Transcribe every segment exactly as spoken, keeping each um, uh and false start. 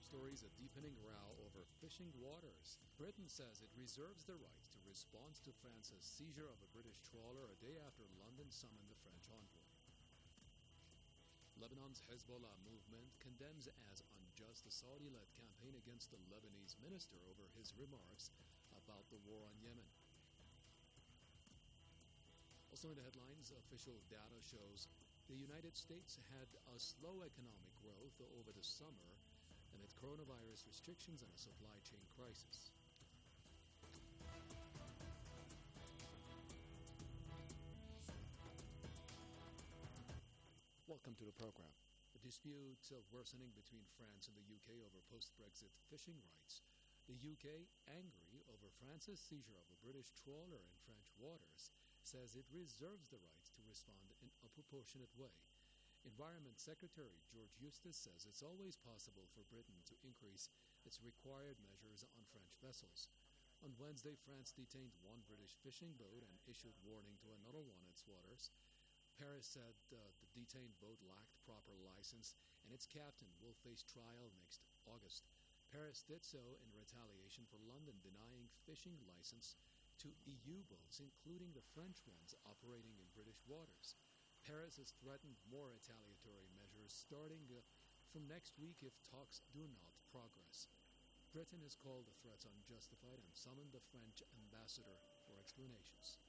stories, a deepening row over fishing waters. Britain says it reserves the right to respond to France's seizure of a British trawler a day after London summoned the French envoy. Lebanon's Hezbollah movement condemns as unjust the Saudi-led campaign against the Lebanese minister over his remarks about the war on Yemen. Also in the headlines, official data shows the United States had a slow economic growth over the summer amid coronavirus restrictions and a supply chain crisis. Welcome to the program. The dispute of worsening between France and the U K over post-Brexit fishing rights. The U K, angry over France's seizure of a British trawler in French waters, says it reserves the right to respond in a proportionate way. Environment Secretary George Eustace says it's always possible for Britain to increase its required measures on French vessels. On Wednesday, France detained one British fishing boat and issued warning to another one in its waters. Paris said uh, the detained boat lacked proper license and its captain will face trial next August. Paris did so in retaliation for London denying fishing license to E U boats, including the French ones operating in British waters. Paris has threatened more retaliatory measures starting uh, from next week if talks do not progress. Britain has called the threats unjustified and summoned the French ambassador for explanations.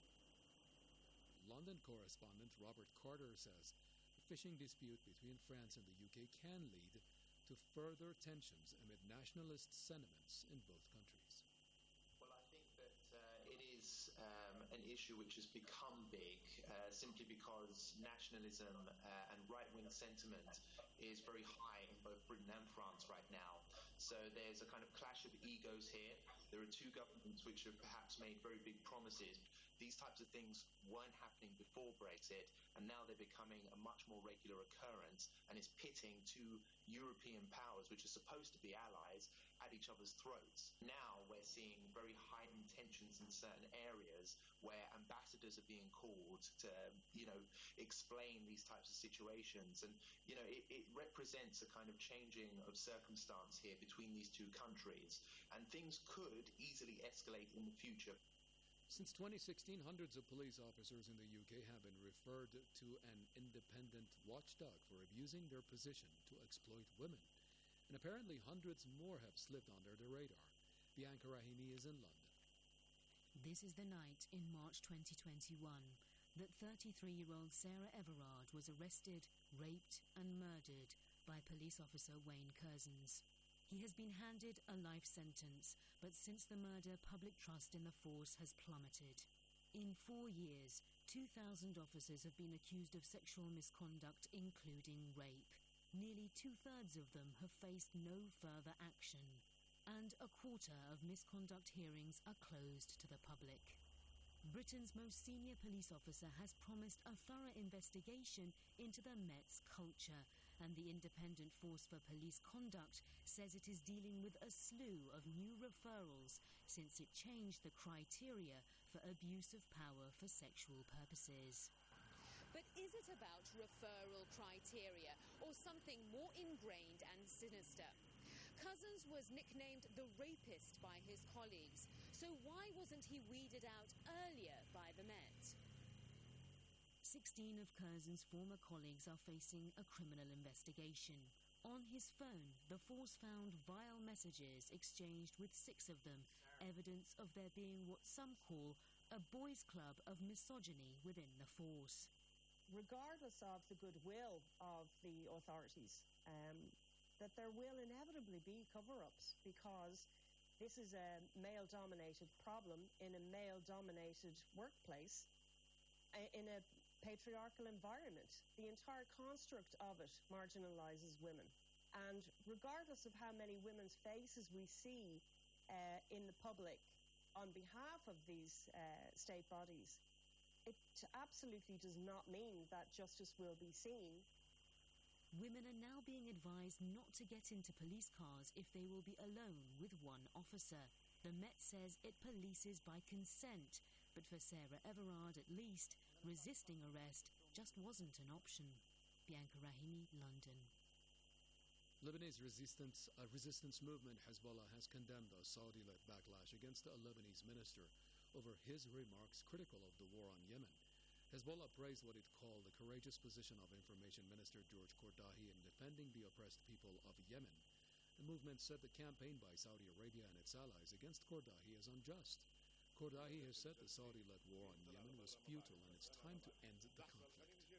London correspondent Robert Carter says the fishing dispute between France and the U K can lead to further tensions amid nationalist sentiments in both countries. Well, I think that uh, it is um, an issue which has become big uh, simply because nationalism uh, and right-wing sentiment is very high in both Britain and France right now. So there's a kind of clash of egos here. There are two governments which have perhaps made very big promises. These types of things weren't happening before Brexit, and now they're becoming a much more regular occurrence, and it's pitting two European powers, which are supposed to be allies, at each other's throats. Now we're seeing very heightened tensions in certain areas where ambassadors are being called to, you know, explain these types of situations. And, you know, it, it represents a kind of changing of circumstance here between these two countries. And things could easily escalate in the future. Since twenty sixteen, hundreds of police officers in the U K have been referred to an independent watchdog for abusing their position to exploit women. And apparently hundreds more have slipped under the radar. Bianca Rahimi is in London. This is the night in March twenty twenty-one that thirty-three-year-old Sarah Everard was arrested, raped and murdered by police officer Wayne Curzons. He has been handed a life sentence, but since the murder, public trust in the force has plummeted. In four years, two thousand officers have been accused of sexual misconduct, including rape. Nearly two-thirds of them have faced no further action, and a quarter of misconduct hearings are closed to the public. Britain's most senior police officer has promised a thorough investigation into the Met's culture, and the Independent Force for Police Conduct says it is dealing with a slew of new referrals since it changed the criteria for abuse of power for sexual purposes. But is it about referral criteria or something more ingrained and sinister? Curzons was nicknamed the rapist by his colleagues, so why wasn't he weeded out earlier by the Met? Sixteen of Curzons' former colleagues are facing a criminal investigation. On his phone, the force found vile messages exchanged with six of them, evidence of there being what some call a boys' club of misogyny within the force. Regardless of the goodwill of the authorities, um, that there will inevitably be cover-ups because this is a male-dominated problem in a male-dominated workplace, in a patriarchal environment. The entire construct of it marginalises women. And regardless of how many women's faces we see uh, in the public on behalf of these uh, state bodies, it absolutely does not mean that justice will be seen. Women are now being advised not to get into police cars if they will be alone with one officer. The Met says it polices by consent, but for Sarah Everard at least, resisting arrest just wasn't an option. Bianca Rahimi, London. Lebanese resistance, uh, resistance movement Hezbollah has condemned a Saudi-led backlash against a Lebanese minister over his remarks critical of the war on Yemen. Hezbollah praised what it called the courageous position of Information Minister George Kordahi in defending the oppressed people of Yemen. The movement said the campaign by Saudi Arabia and its allies against Kordahi is unjust. Kordahi has said the Saudi-led war on Yemen was futile and it's time to end the conflict.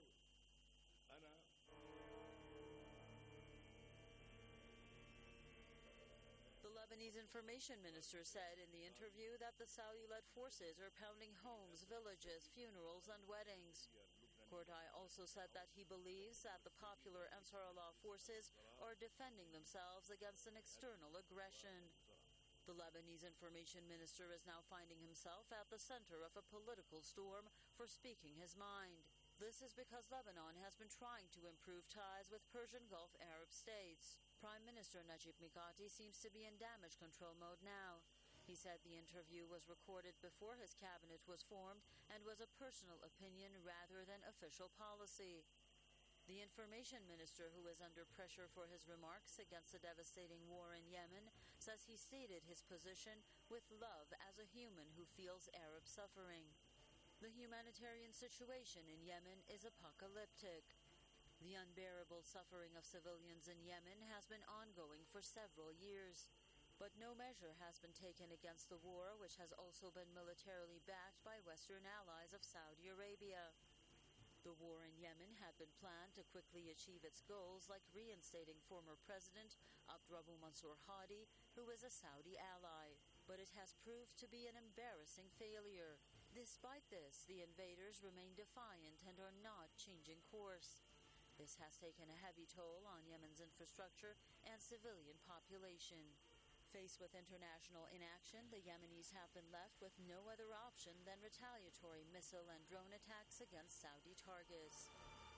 The Lebanese information minister said in the interview that the Saudi-led forces are pounding homes, villages, funerals, and weddings. Kordahi also said that he believes that the popular Ansar Allah forces are defending themselves against an external aggression. The Lebanese information minister is now finding himself at the center of a political storm for speaking his mind. This is because Lebanon has been trying to improve ties with Persian Gulf Arab states. Prime Minister Najib Mikati seems to be in damage control mode now. He said the interview was recorded before his cabinet was formed and was a personal opinion rather than official policy. The information minister, who is under pressure for his remarks against the devastating war in Yemen, says he stated his position with love as a human who feels Arab suffering. The humanitarian situation in Yemen is apocalyptic. The unbearable suffering of civilians in Yemen has been ongoing for several years, but no measure has been taken against the war, which has also been militarily backed by Western allies of Saudi Arabia. The war in Yemen had been planned to quickly achieve its goals, like reinstating former President Abdrabbu Mansur Hadi, who is a Saudi ally, but it has proved to be an embarrassing failure. Despite this, the invaders remain defiant and are not changing course. This has taken a heavy toll on Yemen's infrastructure and civilian population. Faced with international inaction, the Yemenis have been left with no other option than retaliatory missile and drone attacks against Saudi targets.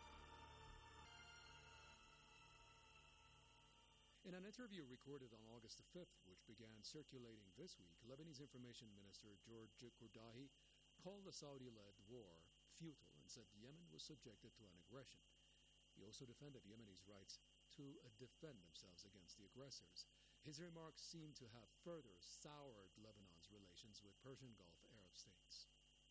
In an interview recorded on August the fifth, which began circulating this week, Lebanese Information Minister George Kordahi called the Saudi-led war futile and said Yemen was subjected to an aggression. He also defended Yemenis' rights to uh, defend themselves against the aggressors. His remarks seem to have further soured Lebanon's relations with Persian Gulf Arab states.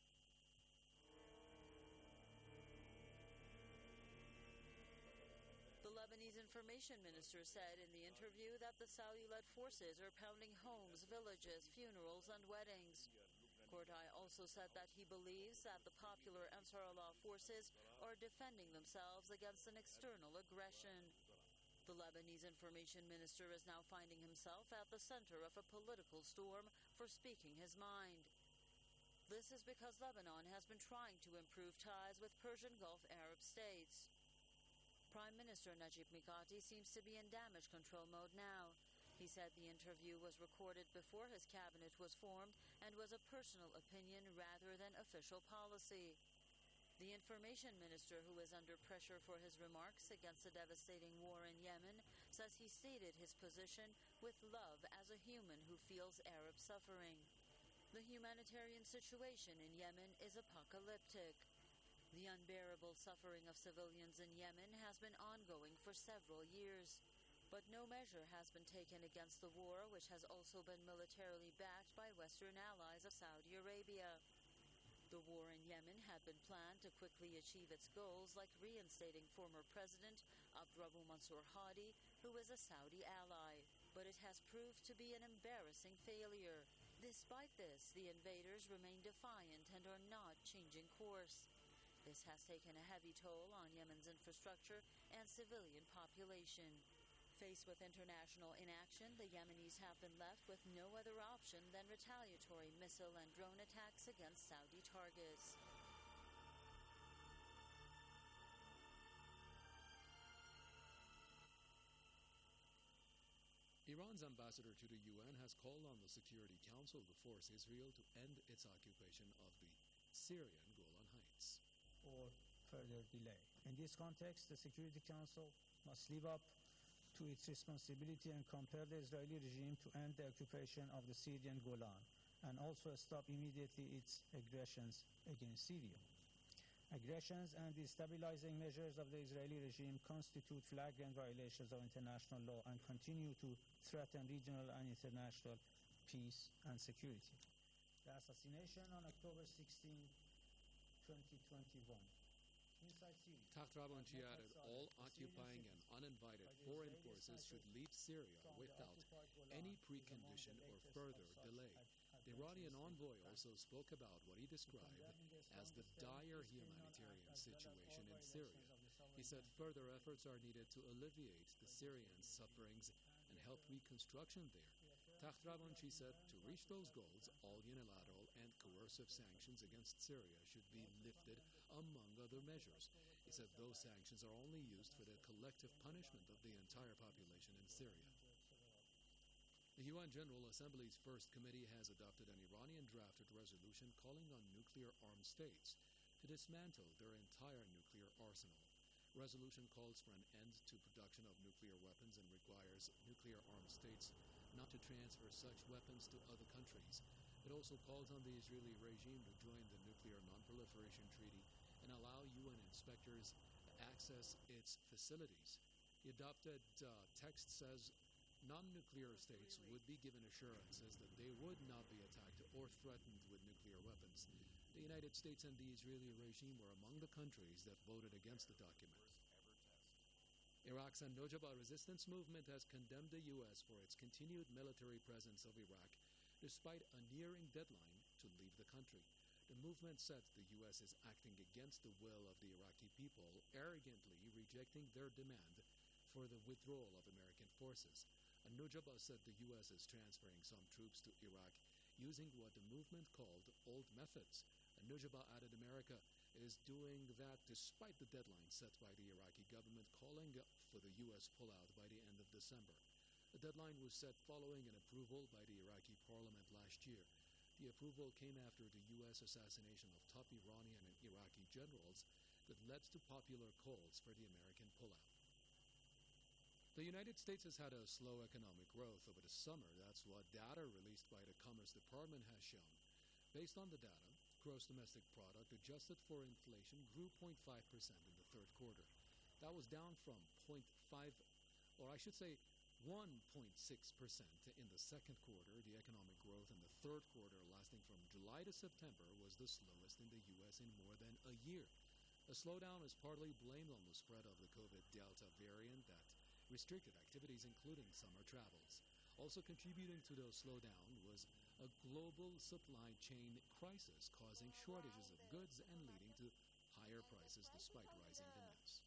The Lebanese information minister said in the interview that the Saudi-led forces are pounding homes, villages, funerals, and weddings. Kordahi also said that he believes that the popular Ansar Allah forces are defending themselves against an external aggression. The Lebanese information minister is now finding himself at the center of a political storm for speaking his mind. This is because Lebanon has been trying to improve ties with Persian Gulf Arab states. Prime Minister Najib Mikati seems to be in damage control mode now. He said the interview was recorded before his cabinet was formed and was a personal opinion rather than official policy. The information minister, who is under pressure for his remarks against the devastating war in Yemen, says he stated his position with love as a human who feels Arab suffering. The humanitarian situation in Yemen is apocalyptic. The unbearable suffering of civilians in Yemen has been ongoing for several years, but no measure has been taken against the war, which has also been militarily backed by Western allies of Saudi Arabia. The war in Yemen had been planned to quickly achieve its goals, like reinstating former President Abdrabbu Mansur Hadi, who is a Saudi ally, but it has proved to be an embarrassing failure. Despite this, the invaders remain defiant and are not changing course. This has taken a heavy toll on Yemen's infrastructure and civilian population. Faced with international inaction, the Yemenis have been left with no other option than retaliatory missile and drone attacks against Saudi targets. Iran's ambassador to the U N has called on the Security Council to force Israel to end its occupation of the Syrian Golan Heights. Or further delay. In this context, the Security Council must live up to its responsibility and compel the Israeli regime to end the occupation of the Syrian Golan and also stop immediately its aggressions against Syria. Aggressions and destabilizing measures of the Israeli regime constitute flagrant violations of international law and continue to threaten regional and international peace and security. The assassination on October sixteenth, twenty twenty-one. Inside Syria. Takhtravanchi added all occupying and uninvited foreign forces should leave Syria without any precondition or further delay. The Iranian envoy also spoke about what he described as the dire humanitarian situation in Syria. He said further efforts are needed to alleviate the Syrian sufferings and help reconstruction there. Takhtravanchi said to reach those goals, all unilateral and coercive sanctions against Syria should be lifted, among other measures. He said those sanctions are only used for the collective punishment of the entire population in Syria. The U N General Assembly's First Committee has adopted an Iranian-drafted resolution calling on nuclear-armed states to dismantle their entire nuclear arsenal. Resolution calls for an end to production of nuclear weapons and requires nuclear-armed states not to transfer such weapons to other countries. It also calls on the Israeli regime to join the Nuclear Non-Proliferation Treaty and allow U N inspectors to access its facilities. The adopted uh, text says non-nuclear states would be given assurances that they would not be attacked or threatened with nuclear weapons. The United States and the Israeli regime were among the countries that voted against the document. Iraq's An-Nujaba resistance movement has condemned the U S for its continued military presence of Iraq, despite a nearing deadline to leave the country. The movement said the U S is acting against the will of the Iraqi people, arrogantly rejecting their demand for the withdrawal of American forces. An-Nujaba said the U S is transferring some troops to Iraq using what the movement called old methods. An-Nujaba added America is doing that despite the deadline set by the Iraqi government calling for the U S pullout by the end of December. The deadline was set following an approval by the Iraqi parliament last year. The approval came after the U S assassination of top Iranian and Iraqi generals that led to popular calls for the American pullout. The United States has had a slow economic growth over the summer. That's what data released by the Commerce Department has shown. Based on the data, gross domestic product adjusted for inflation grew zero point five percent in the third quarter. That was down from zero point five, or I should say one point six percent in the second quarter. The economic growth in the third quarter, lasting from July to September, was the slowest in the U S in more than a year. The slowdown is partly blamed on the spread of the COVID Delta variant that restricted activities, including summer travels. Also contributing to the slowdown was a global supply chain crisis, causing shortages of goods and leading to higher prices despite rising demands.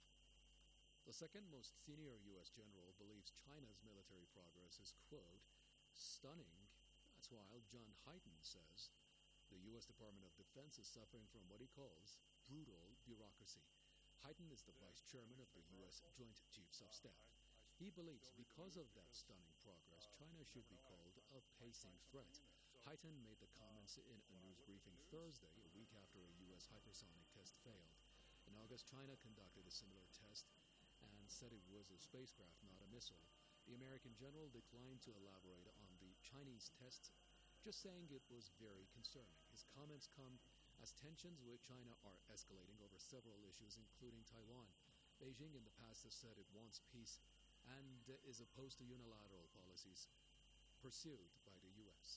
The second most senior U S general believes China's military progress is, quote, stunning. That's while John Hyten says the U S Department of Defense is suffering from what he calls brutal bureaucracy. Hyten is the vice chairman of the U S Joint Chiefs of Staff. He believes because of that stunning progress, China should be called a pacing threat. Hyten made the comments in a news briefing Thursday, a week after a U S hypersonic test failed. In August, China conducted a similar test and said it was a spacecraft, not a missile. The American general declined to elaborate on the Chinese test, just saying it was very concerning. His comments come as tensions with China are escalating over several issues, including Taiwan. Beijing in the past has said it wants peace and is opposed to unilateral policies pursued by the U S.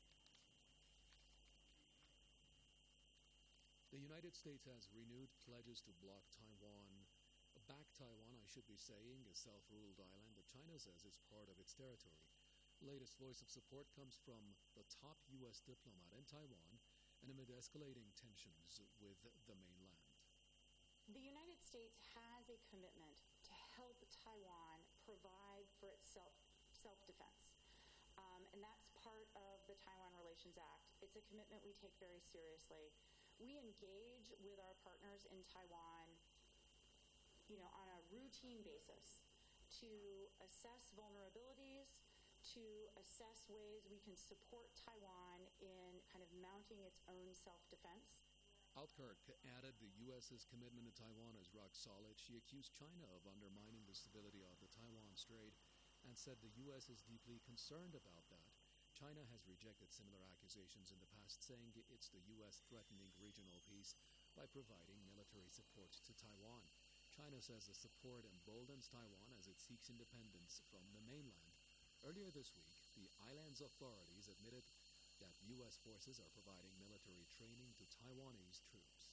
The United States has renewed pledges to block Taiwan, back Taiwan, I should be saying, a self-ruled island that China says is part of its territory. The latest voice of support comes from the top U S diplomat in Taiwan and amid escalating tensions with the mainland. The United States has a commitment to help Taiwan provide for its self, self-defense. Um, and that's part of the Taiwan Relations Act. It's a commitment we take very seriously. We engage with our partners in Taiwan, you know, on a routine basis to assess vulnerabilities, to assess ways we can support Taiwan in kind of mounting its own self-defense. Altkirk added the U S's commitment to Taiwan is rock solid. She accused China of undermining the stability of the Taiwan Strait and said the U S is deeply concerned about that. China has rejected similar accusations in the past, saying it's the U S threatening regional peace by providing military support to Taiwan. China says the support emboldens Taiwan as it seeks independence from the mainland. Earlier this week, the island's authorities admitted that U S forces are providing military training to Taiwanese troops.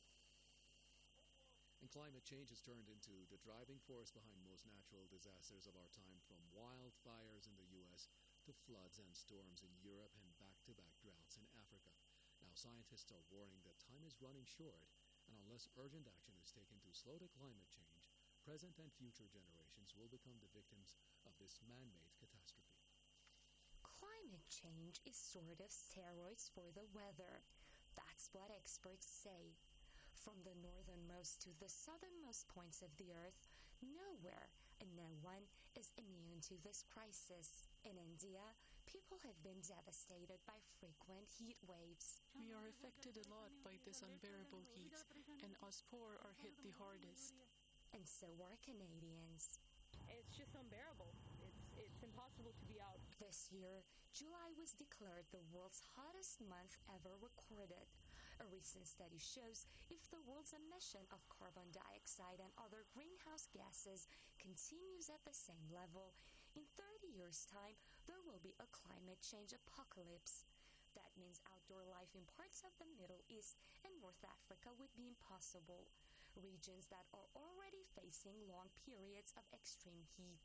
And climate change has turned into the driving force behind most natural disasters of our time, from wildfires in the U S to floods and storms in Europe and back-to-back droughts in Africa. Now, scientists are warning that time is running short, and unless urgent action is taken to slow the climate change, present and future generations will become the victims of this man-made catastrophe. Climate change is sort of steroids for the weather. That's what experts say. From the northernmost to the southernmost points of the Earth, nowhere and no one is immune to this crisis. In India, people have been devastated by frequent heat waves. We are affected a lot by this unbearable heat, and us poor are hit the hardest. And so are Canadians. It's just unbearable. It's, it's impossible to be out. This year, July was declared the world's hottest month ever recorded. A recent study shows if the world's emission of carbon dioxide and other greenhouse gases continues at the same level, in thirty years' time, there will be a climate change apocalypse. That means outdoor life in parts of the Middle East and North Africa would be impossible, regions that are already facing long periods of extreme heat.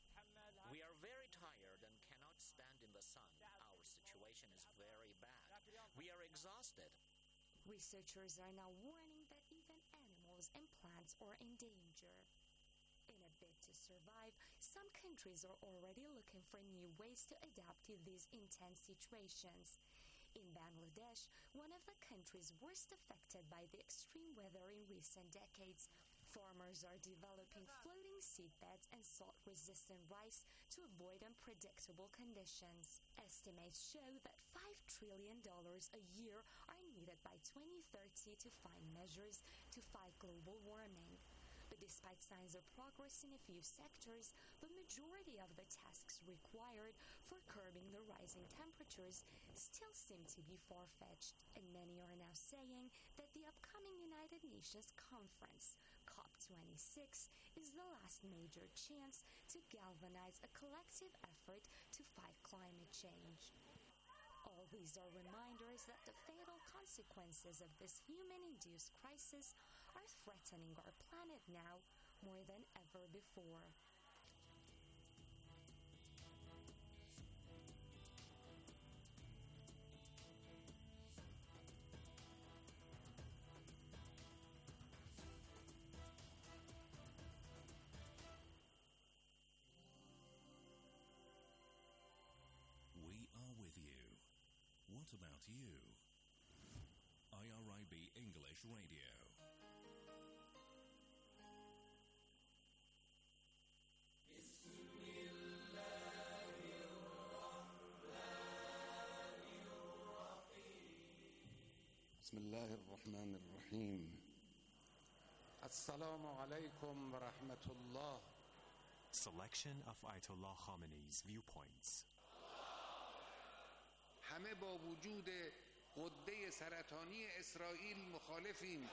We are very tired and cannot stand in the sun. Our situation is very bad. We are exhausted. Researchers are now warning that even animals and plants are in danger. In a bid to survive, some countries are already looking for new ways to adapt to these intense situations. In Bangladesh, one of the countries worst affected by the extreme weather in recent decades, farmers are developing floating seedbeds and salt-resistant rice to avoid unpredictable conditions. Estimates show that five trillion dollars a year are needed by twenty thirty to find measures to fight global warming. But despite signs of progress in a few sectors, the majority of the tasks required for curbing the rising temperatures still seem to be far-fetched. And many are now saying that the upcoming United Nations Conference, COP twenty-six, is the last major chance to galvanize a collective effort to fight climate change. All these are reminders that the fatal consequences of this human-induced crisis are threatening our planet now more than ever before. We are with you. What about you? I R I B English Radio. بسم الله الرحمن الرحيم. السلام عليكم ورحمة الله. Selection of Ayatollah Khamenei's viewpoints. همه با وجود غده سرطانی اسرائیل مخالفیم.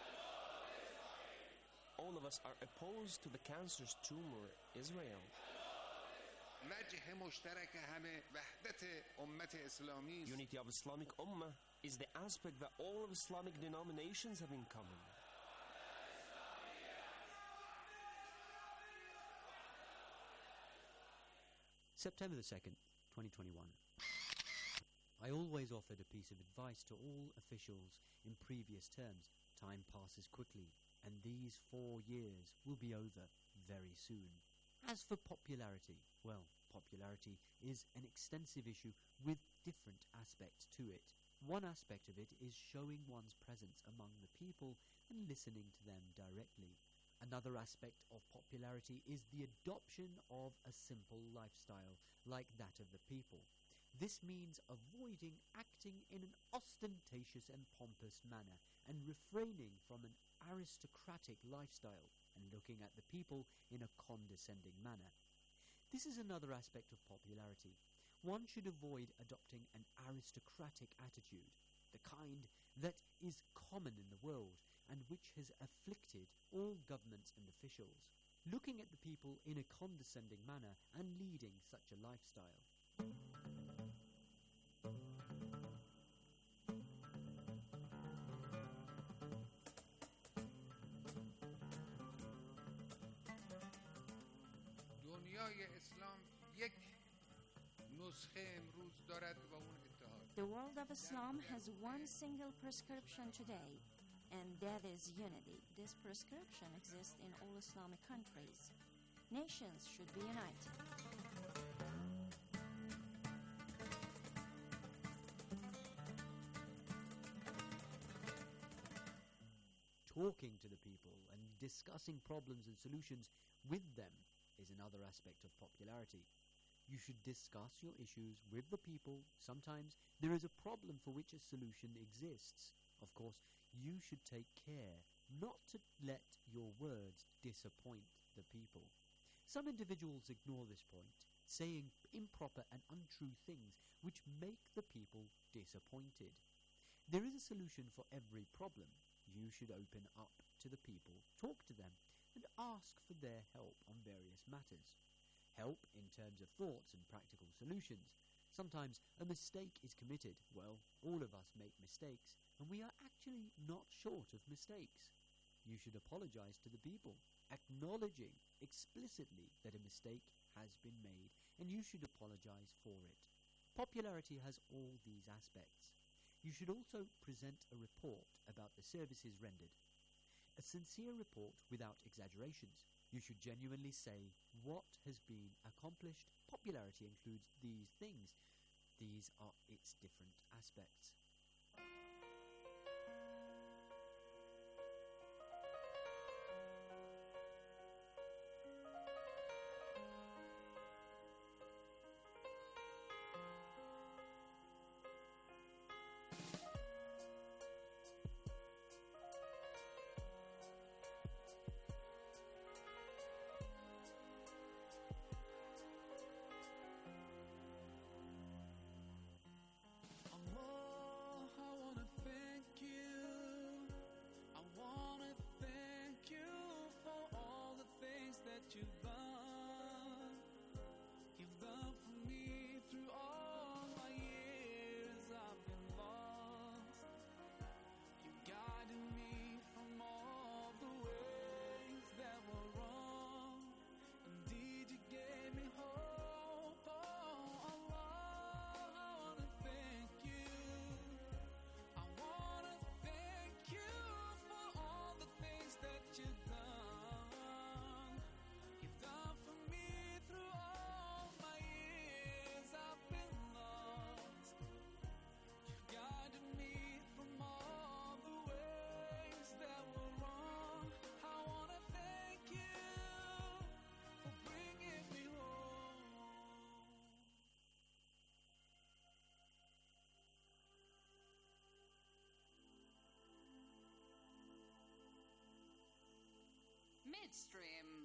All of us are opposed to the cancerous tumor Israel. وجه مشترک همه وحدت امت اسلامی. Unity of Islamic Ummah is the aspect that all of Islamic denominations have in common. September the second, twenty twenty-one. I always offered a piece of advice to all officials in previous terms. Time passes quickly, and these four years will be over very soon. As for popularity, well, popularity is an extensive issue with different aspects to it. One aspect of it is showing one's presence among the people and listening to them directly. Another aspect of popularity is the adoption of a simple lifestyle, like that of the people. This means avoiding acting in an ostentatious and pompous manner, and refraining from an aristocratic lifestyle, and looking at the people in a condescending manner. This is another aspect of popularity. One should avoid adopting an aristocratic attitude, the kind that is common in the world, and which has afflicted all governments and officials, looking at the people in a condescending manner and leading such a lifestyle. دنیای اسلام یک نسخه امروز دارد و اون اتحاد. The world of Islam has one single prescription today, and that is unity. This prescription exists in all Islamic countries. Nations should be united. Talking to the people and discussing problems and solutions with them is another aspect of popularity. You should discuss your issues with the people. Sometimes there is a problem for which a solution exists. Of course, you should take care not to let your words disappoint the people. Some individuals ignore this point, saying improper and untrue things which make the people disappointed. There is a solution for every problem. You should open up to the people, talk to them, and ask for their help on various matters. Help in terms of thoughts and practical solutions. Sometimes a mistake is committed. Well, all of us make mistakes, and we are actually not short of mistakes. You should apologize to the people, acknowledging explicitly that a mistake has been made, and you should apologize for it. Popularity has all these aspects. You should also present a report about the services rendered. A sincere report without exaggerations. You should genuinely say what has been accomplished. Popularity includes these things. These are its different aspects. Midstream.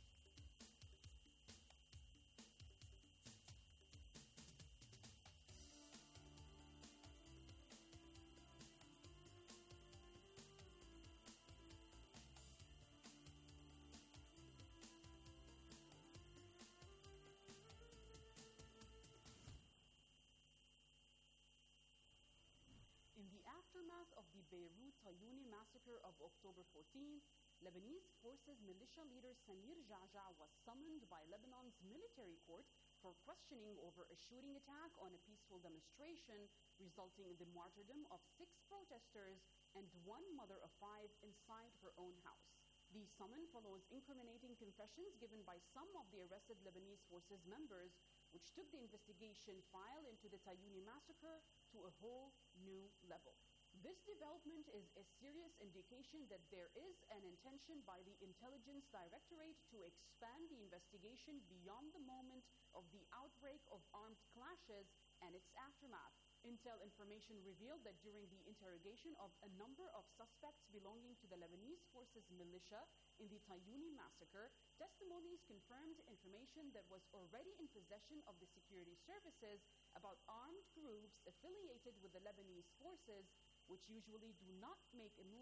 In the aftermath of the Beirut Tayuni massacre of October fourteenth, Lebanese forces militia leader Samir Ja'ja was summoned by Lebanon's military court for questioning over a shooting attack on a peaceful demonstration, resulting in the martyrdom of six protesters and one mother of five inside her own house. The summon follows incriminating confessions given by some of the arrested Lebanese forces members, which took the investigation file into the Tayuni massacre to a whole new level. This development is a serious indication that there is an intention by the Intelligence Directorate to expand the investigation beyond the moment of the outbreak of armed clashes and its aftermath. Intel information revealed that during the interrogation of a number of suspects belonging to the Lebanese forces militia in the Tayuni massacre, testimonies confirmed information that was already in possession of the security services about armed groups affiliated with the Lebanese forces, which usually do not make a move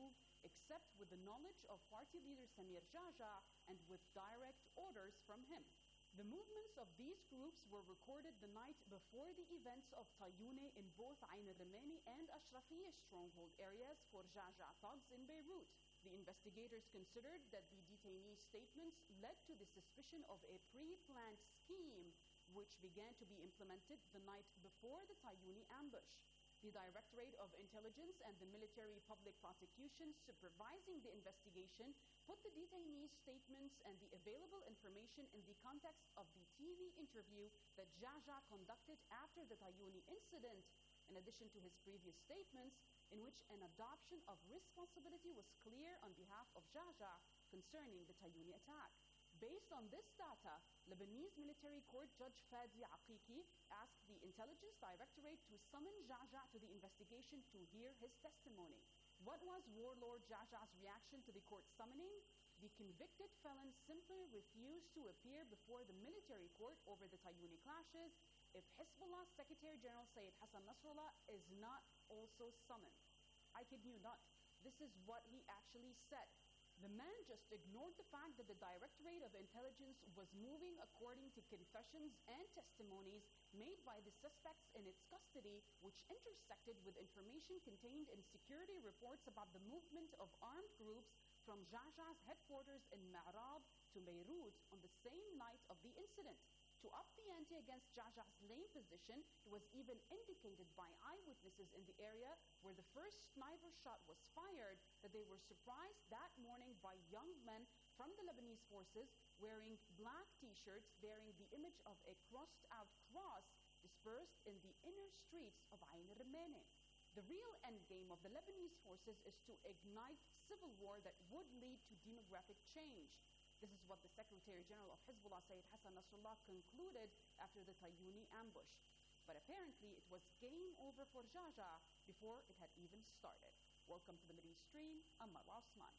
except with the knowledge of party leader Samir Jaja and with direct orders from him. The movements of these groups were recorded the night before the events of Tayoune in both Ain al-Rumani and Ashrafiyeh stronghold areas for Jaja thugs in Beirut. The investigators considered that the detainees' statements led to the suspicion of a pre-planned scheme which began to be implemented the night before the Tayoune ambush. The Directorate of Intelligence and the Military Public Prosecution supervising the investigation put the detainees' statements and the available information in the context of the T V interview that Jaja conducted after the Tayoune incident, in addition to his previous statements, in which an adoption of responsibility was clear on behalf of Jaja concerning the Tayoune attack. Based on this data, Lebanese Military Court Judge Fadi Aqiqi asked the Intelligence Directorate to summon Jaja to the investigation to hear his testimony. What was warlord Jaja's reaction to the court summoning? The convicted felon simply refused to appear before the military court over the Tayoune clashes if Hezbollah Secretary General Sayyid Hassan Nasrallah is not also summoned. I kid you not. This is what he actually said. The man just ignored the fact that the Directorate of Intelligence was moving according to confessions and testimonies made by the suspects in its custody, which intersected with information contained in security reports about the movement of armed groups from Jaja's headquarters in Ma'rab to Beirut on the same night of the incident. To up the ante against Jaja's lame position, it was even indicated by eyewitnesses in the area where the first sniper shot was fired that they were surprised that morning by young men from the Lebanese forces wearing black t-shirts bearing the image of a crossed-out cross dispersed in the inner streets of Ain al-Rumani. The real endgame of the Lebanese forces is to ignite civil war that would lead to demographic change. This is what the Secretary General of Hezbollah, Sayyid Hassan Nasrallah, concluded after the Tayoune ambush. But apparently it was game over for Jaja before it had even started. Welcome to the Middle East Stream. I'm Marwa Osman.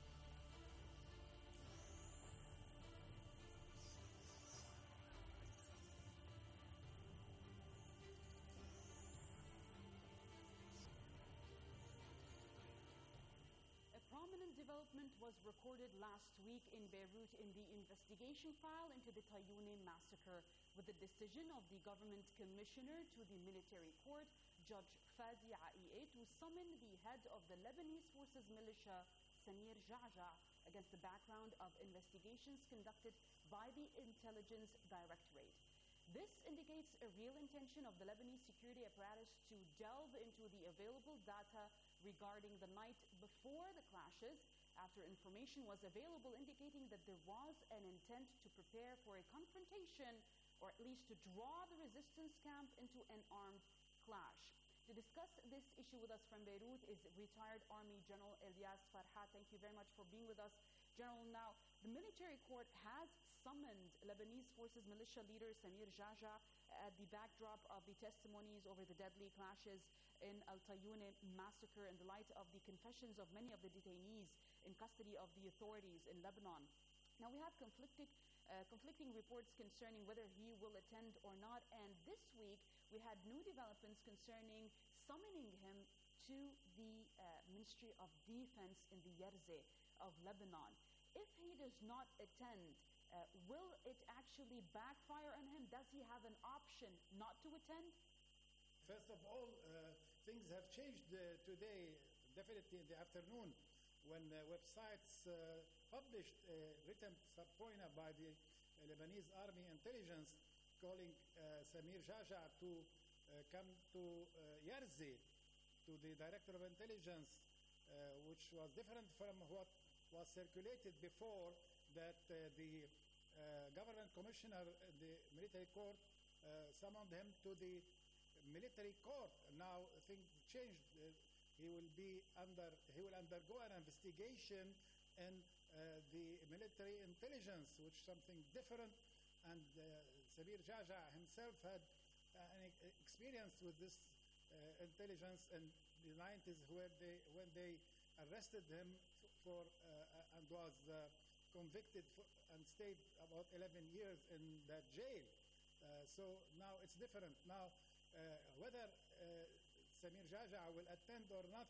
Prominent development was recorded last week in Beirut in the investigation file into the Tayoune massacre, with the decision of the government commissioner to the military court, Judge Fadi Aqiqi, to summon the head of the Lebanese Forces militia, Samir Jaja, against the background of investigations conducted by the Intelligence Directorate. This indicates a real intention of the Lebanese security apparatus to delve into the available data regarding the night before the clashes, after information was available indicating that there was an intent to prepare for a confrontation, or at least to draw the resistance camp into an armed clash. To discuss this issue with us from Beirut is retired Army General Elias Farhat. Thank you very much for being with us. General, now, the military court has summoned Lebanese Forces militia leader Samir Jaja at the backdrop of the testimonies over the deadly clashes in Al-Tayoune massacre in the light of the confessions of many of the detainees in custody of the authorities in Lebanon. Now, we have conflicted, uh, conflicting reports concerning whether he will attend or not, and this week we had new developments concerning summoning him to the uh, Ministry of Defense in the Yerzeh of Lebanon. If he does not attend, uh, will it actually backfire on him? Does he have an option not to attend? First of all, uh, things have changed uh, today, definitely in the afternoon, when uh, websites uh, published a written subpoena by the uh, Lebanese Army Intelligence calling uh, Samir Jaja to uh, come to uh, Yerzeh, to the Director of Intelligence, uh, which was different from what was circulated before, that uh, the uh, government commissioner in the military court uh, summoned him to the military court. Now things changed. Uh, he will be under, he will undergo an investigation in uh, the military intelligence, which is something different. And uh, Samir Jaja himself had uh, an experience with this uh, intelligence in the nineties, where they, when they arrested him for uh, and was uh, convicted for, and stayed about eleven years in that jail. Uh, so now it's different. Now, uh, whether uh, Samir Jaja will attend or not,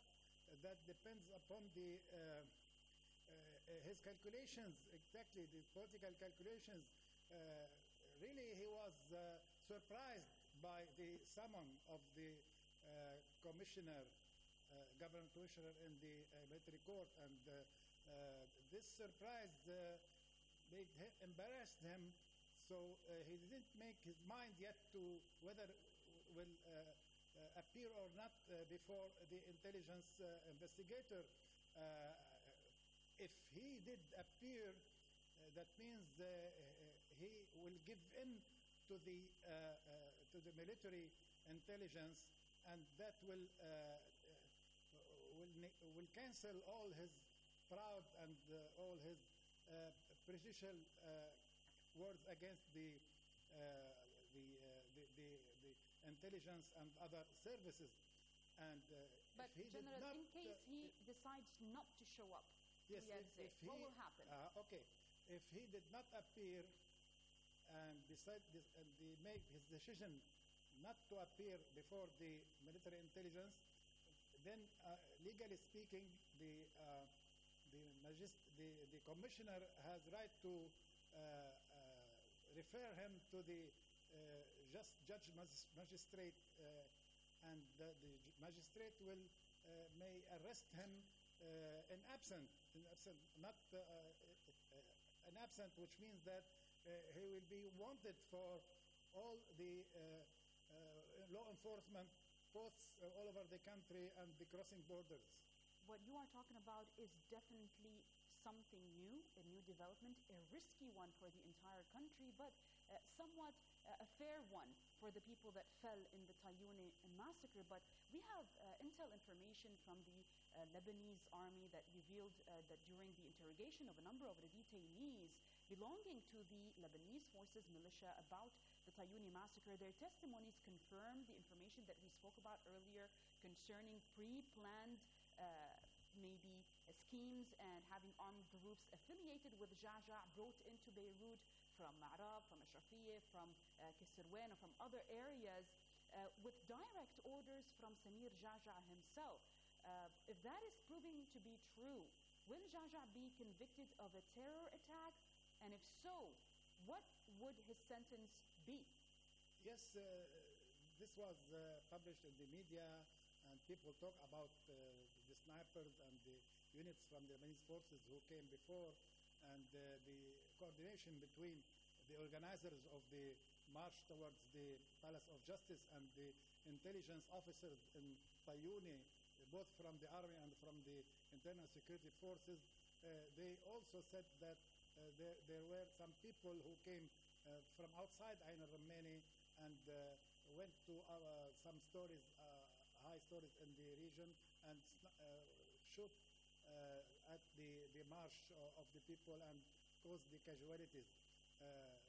that depends upon the uh, uh, his calculations, exactly the political calculations. Uh, really, he was uh, surprised by the summon of the uh, commissioner, uh, government commissioner in the uh, military court, and uh, uh, this surprise uh, made him, embarrassed him. So uh, he didn't make his mind yet to whether will uh, uh, appear or not uh, before the intelligence uh, investigator. Uh, if he did appear, uh, that means uh, he will give in to the uh, uh, to the military intelligence, and that will uh, will will cancel all his proud and uh, all his uh, prejudicial uh, words against the uh, the, uh, the the the intelligence and other services. And uh, but if he General, did not, in case uh, he decides not to show up, yes, to if, if he, what will happen? Uh, okay, if he did not appear and decide this, and they make his decision not to appear before the military intelligence, then uh, legally speaking, the uh, the, magist- the the commissioner has right to uh, uh, refer him to the uh, just judge magis- magistrate, uh, and the, the magistrate will uh, may arrest him uh, in absent, in absent, not uh, uh, an absent, which means that uh, he will be wanted for all the uh, uh, law enforcement posts uh, all over the country and the crossing borders. What you are talking about is definitely something new, a new development, a risky one for the entire country, but uh, somewhat uh, a fair one for the people that fell in the Tayuni massacre. But we have uh, intel information from the uh, Lebanese army that revealed uh, that during the interrogation of a number of the detainees belonging to the Lebanese forces militia about the Tayuni massacre, their testimonies confirm the information that we spoke about earlier concerning pre-planned uh, maybe uh, schemes and having armed groups affiliated with Jaja brought into Beirut from Ma'rab, from Ashrafiyeh, from uh, Kisirwan, or from other areas uh, with direct orders from Samir Jaja himself. Uh, if that is proving to be true, will Jaja be convicted of a terror attack? And if so, what would his sentence be? Yes, uh, this was uh, published in the media, and people talk about uh, the snipers and the units from the Lebanese forces who came before, and uh, the coordination between the organizers of the march towards the Palace of Justice and the intelligence officers in Tayuni, both from the army and from the internal security forces. Uh, they also said that uh, there, there were some people who came uh, from outside Ain al-Rumani and uh, went to our, some stories, uh, high stories in the region, and uh, shoot uh, at the, the march of the people and caused the casualties. Uh,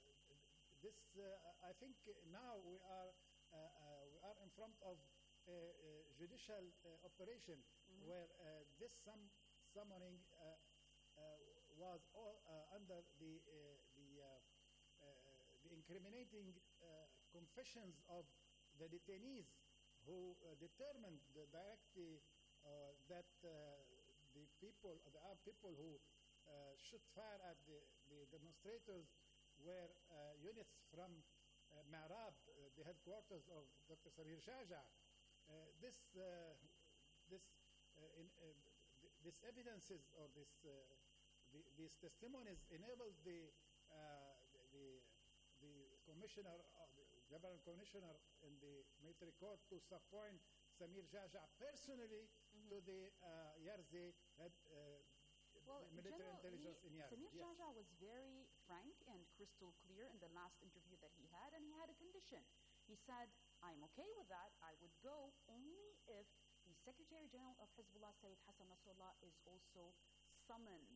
this, uh, I think now we are, uh, uh, we are in front of a, a judicial uh, operation mm-hmm. where uh, this sum, summoning uh, uh, was all uh, under the, uh, the, uh, uh, the incriminating uh, confessions of the detainees who uh, determined directly uh, that uh, the people, the armed people who uh, shoot fire at the, the demonstrators were uh, units from uh, Ma'rab, uh, the headquarters of Doctor Samir Jaja. Uh, this, uh, this, uh, in, uh, th- this evidences or this, uh, the, these testimonies enabled the, uh, the, the commissioner, uh, the government commissioner in the military court to subpoint Samir Jaja personally mm-hmm. to the uh, Yarzi head, uh, well, military General, intelligence he, in Yarzi. Samir yes. Jaja was very frank and crystal clear in the last interview that he had, and he had a condition. He said, I'm okay with that. I would go only if the Secretary General of Hezbollah, Sayyid Hassan Nasrallah, is also summoned.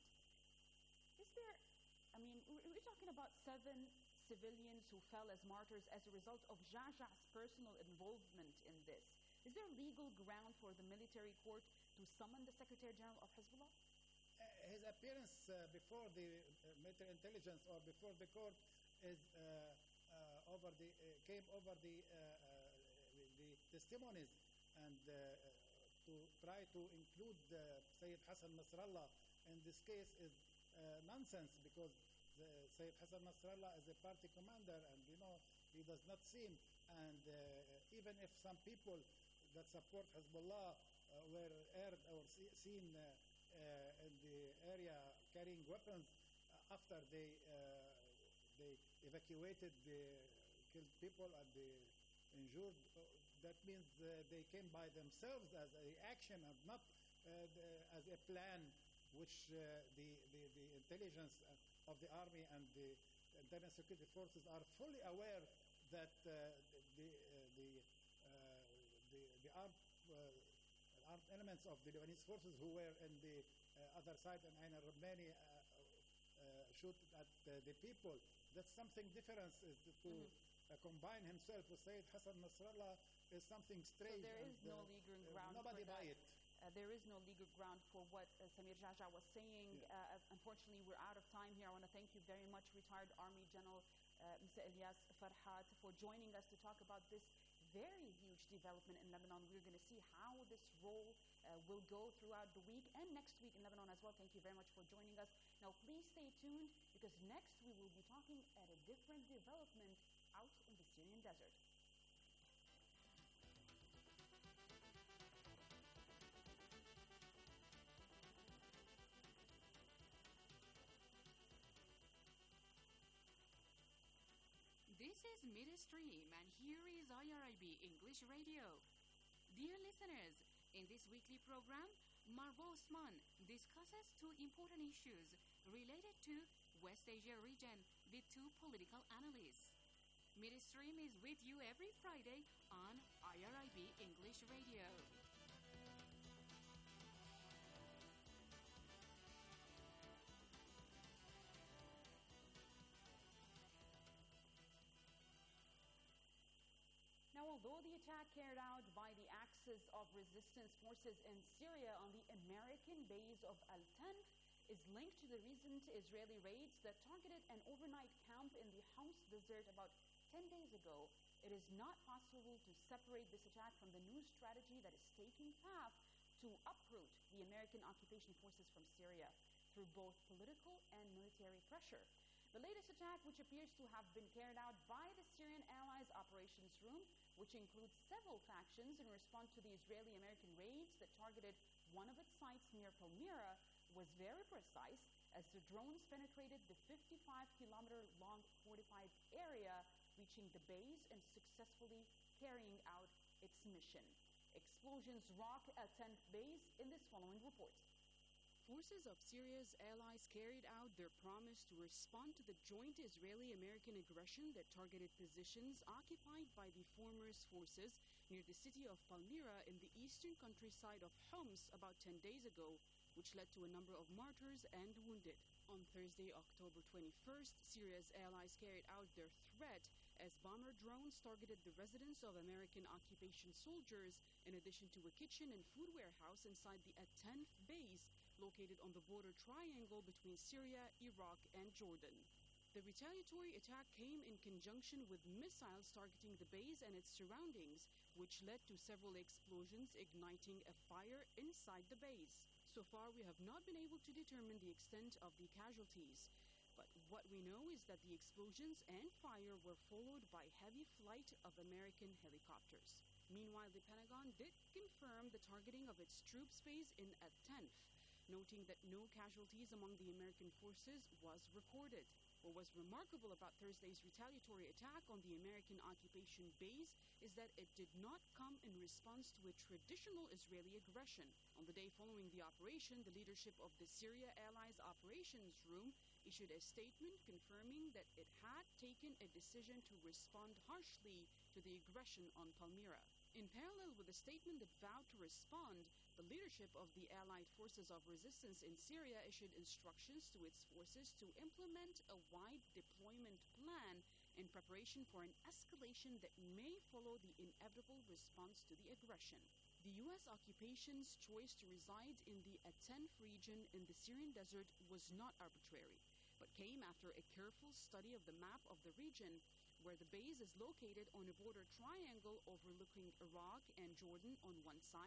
Is there, I mean, we're talking about seven civilians who fell as martyrs as a result of Jaja's personal involvement in this. Is there legal ground for the military court to summon the Secretary General of Hezbollah? Uh, his appearance uh, before the uh, military intelligence or before the court is uh, uh, over the uh, came over the, uh, uh, the the testimonies and uh, to try to include uh, Sayyid Hassan Nasrallah in this case is uh, nonsense, because the Sayyid Hassan Nasrallah is a party commander, and you know he does not seem, and uh, even if some people that support Hezbollah uh, were aired or see, seen uh, uh, in the area carrying weapons uh, after they uh, they evacuated the killed people and the injured, uh, that means uh, they came by themselves as a action and not uh, the, as a plan, which uh, the, the, the intelligence of the army and the internal security forces are fully aware that uh, the, uh, the, uh, the, the armed, uh, armed elements of the Lebanese forces who were in the uh, other side in Ain al-Rabnani uh, uh, shoot at uh, the people. That's something different. Is to mm-hmm. uh, combine himself with Sayyid Hassan Nasrallah is something strange. So there is and, no uh, legal uh, ground. Nobody for buy that. it. Uh, there is no legal ground for what uh, Samir Jaja was saying. Yeah. Uh, unfortunately, we're out of time here. I want to thank you very much, retired Army General uh, Mister Ilyas Farhat, for joining us to talk about this very huge development in Lebanon. We're going to see how this role uh, will go throughout the week and next week in Lebanon as well. Thank you very much for joining us. Now, please stay tuned, because next we will be talking at a different development out in the Syrian desert. This is Midstream, and here is I R I B English Radio. Dear listeners, in this weekly program, Marwa Osman discusses two important issues related to West Asia region with two political analysts. Midstream is with you every Friday on I R I B English Radio. Now, although the attack carried out by the Axis of Resistance Forces in Syria on the American base of Al-Tanf is linked to the recent Israeli raids that targeted an overnight camp in the Homs Desert about ten days ago, it is not possible to separate this attack from the new strategy that is taking path to uproot the American occupation forces from Syria through both political and military pressure. The latest attack, which appears to have been carried out by the Syrian Allies Operations Room, which includes several factions in response to the Israeli-American raids that targeted one of its sites near Palmyra, was very precise, as the drones penetrated the fifty-five kilometer long fortified area, reaching the base and successfully carrying out its mission. Explosions rock Al-Tanf base in this following report. Forces of Syria's allies carried out their promise to respond to the joint Israeli-American aggression that targeted positions occupied by the former's forces near the city of Palmyra in the eastern countryside of Homs about ten days ago, which led to a number of martyrs and wounded. On Thursday, October twenty-first, Syria's allies carried out their threat as bomber drones targeted the residence of American occupation soldiers, in addition to a kitchen and food warehouse inside the Al-Tanf base, located on the border triangle between Syria, Iraq, and Jordan. The retaliatory attack came in conjunction with missiles targeting the base and its surroundings, which led to several explosions, igniting a fire inside the base. So far, we have not been able to determine the extent of the casualties, but what we know is that the explosions and fire were followed by heavy flight of American helicopters. Meanwhile, the Pentagon did confirm the targeting of its troops base in Al-Tanf, noting that no casualties among the American forces was recorded. What was remarkable about Thursday's retaliatory attack on the American occupation base is that it did not come in response to a traditional Israeli aggression. On the day following the operation, the leadership of the Syria Allies Operations Room issued a statement confirming that it had taken a decision to respond harshly to the aggression on Palmyra. In parallel with the statement that vowed to respond, the leadership of the Allied Forces of Resistance in Syria issued instructions to its forces to implement a wide deployment plan in preparation for an escalation that may follow the inevitable response to the aggression. The U S occupation's choice to reside in the Al-Tanf region in the Syrian desert was not arbitrary, but came after a careful study of the map of the region, where the base is located on a border triangle overlooking Iraq and Jordan on one side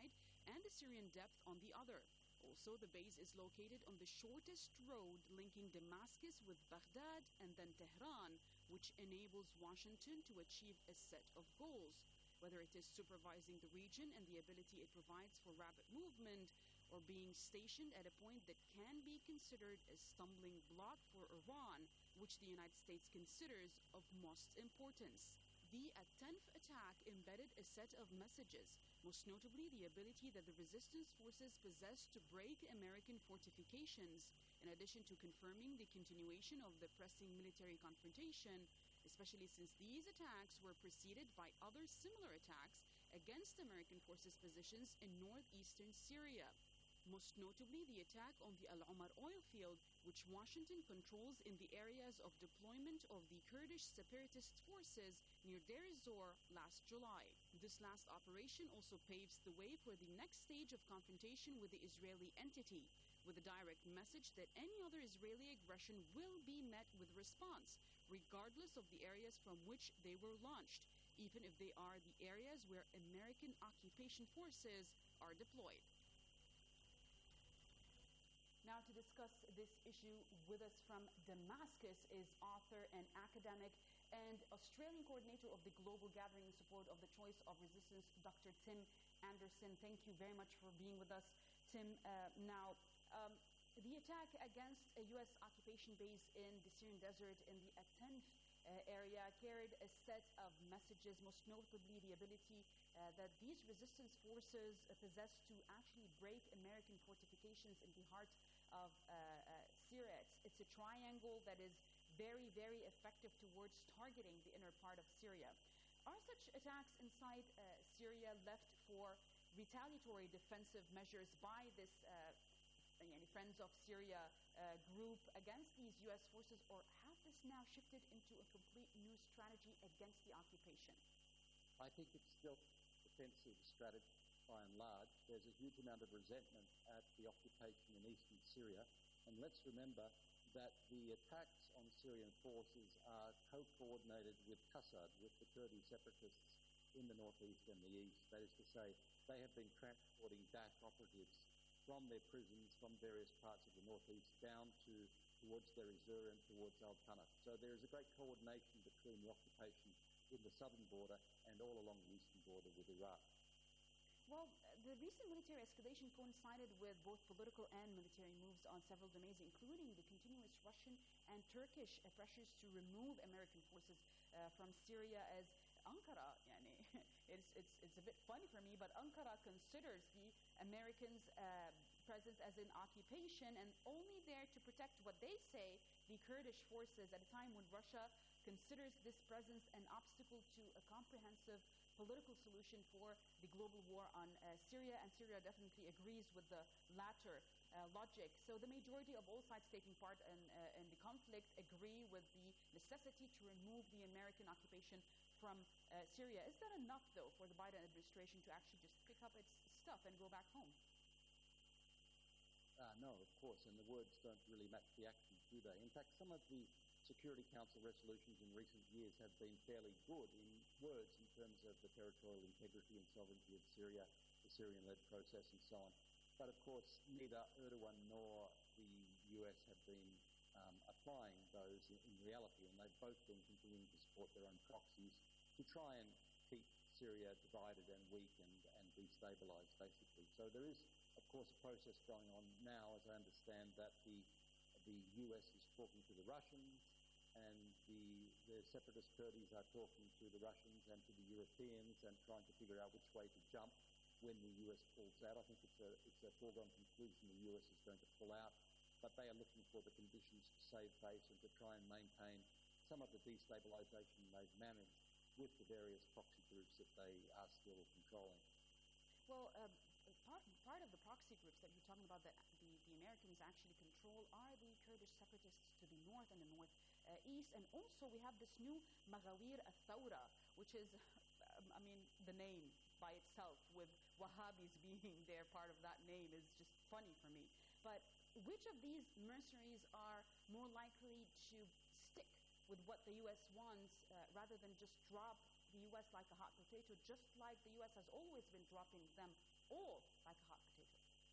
and the Syrian depth on the other. Also, the base is located on the shortest road linking Damascus with Baghdad and then Tehran, which enables Washington to achieve a set of goals. Whether it is supervising the region and the ability it provides for rapid movement, or being stationed at a point that can be considered a stumbling block for Iran, which the United States considers of most importance. The tenth attack embedded a set of messages, most notably the ability that the resistance forces possess to break American fortifications, in addition to confirming the continuation of the pressing military confrontation, especially since these attacks were preceded by other similar attacks against American forces' positions in northeastern Syria. Most notably, the attack on the Al Omar oil field, which Washington controls in the areas of deployment of the Kurdish separatist forces near Deir ez-Zor last July. This last operation also paves the way for the next stage of confrontation with the Israeli entity, with a direct message that any other Israeli aggression will be met with response, regardless of the areas from which they were launched, even if they are the areas where American occupation forces are deployed. Now, to discuss this issue with us from Damascus is author and academic and Australian coordinator of the Global Gathering in Support of the Choice of Resistance, Doctor Tim Anderson. Thank you very much for being with us, Tim. Uh, now, um, the attack against a U S occupation base in the Syrian desert in the tenth uh, area carried a set of messages, most notably the ability uh, that these resistance forces uh, possess to actually break American fortifications in the heart of uh, uh, Syria. It's, it's a triangle that is very, very effective towards targeting the inner part of Syria. Are such attacks inside uh, Syria left for retaliatory defensive measures by this uh, Friends of Syria uh, group against these U S forces, or has this now shifted into a complete new strategy against the occupation? I think it's still defensive strategy by and large. There's a huge amount of resentment at the occupation in eastern Syria, and let's remember that the attacks on Syrian forces are co-coordinated with Qassad, with the Kurdi separatists in the northeast and the east. That is to say, they have been transporting Daesh operatives from their prisons, from various parts of the northeast, down to towards Deir ez-Zor and towards Al-Tanaf. So there is a great coordination between the occupation in the southern border and all along the eastern border with Iraq. Well, the recent military escalation coincided with both political and military moves on several domains, including the continuous Russian and Turkish uh, pressures to remove American forces uh, from Syria, as Ankara, yani, it's, it's, it's a bit funny for me, but Ankara considers the Americans' uh, presence as an occupation and only there to protect what they say, the Kurdish forces, at a time when Russia considers this presence an obstacle to a comprehensive political solution for the global war on uh, Syria, and Syria definitely agrees with the latter uh, logic. So the majority of all sides taking part in, uh, in the conflict agree with the necessity to remove the American occupation from uh, Syria. Is that enough, though, for the Biden administration to actually just pick up its stuff and go back home? Uh, no, of course, and the words don't really match the actions, do they? In fact, some of the Security Council resolutions in recent years have been fairly good in words in terms of the territorial integrity and sovereignty of Syria, the Syrian-led process and so on. But of course, neither Erdogan nor the U S have been um, applying those in, in reality, and they've both been continuing to support their own proxies to try and keep Syria divided and weak and, and destabilized, basically. So there is, of course, a process going on now, as I understand, that the the U S is talking to the Russians, and the, the separatist Kurds are talking to the Russians and to the Europeans and trying to figure out which way to jump when the U S pulls out. I think it's a, it's a foregone conclusion the U S is going to pull out, but they are looking for the conditions to save face and to try and maintain some of the destabilization they've managed with the various proxy groups that they are still controlling. Well, uh, part, part of the proxy groups that you're talking about that the, the Americans actually control are the Kurdish separatists to the north and the northeast. Uh, and also we have this new Maghawir al-Thawra, which is, um, I mean, the name by itself, with Wahhabis being there, part of that name is just funny for me. But which of these mercenaries are more likely to stick with what the U S wants uh, rather than just drop the U S like a hot potato, just like the U S has always been dropping them all like a hot potato.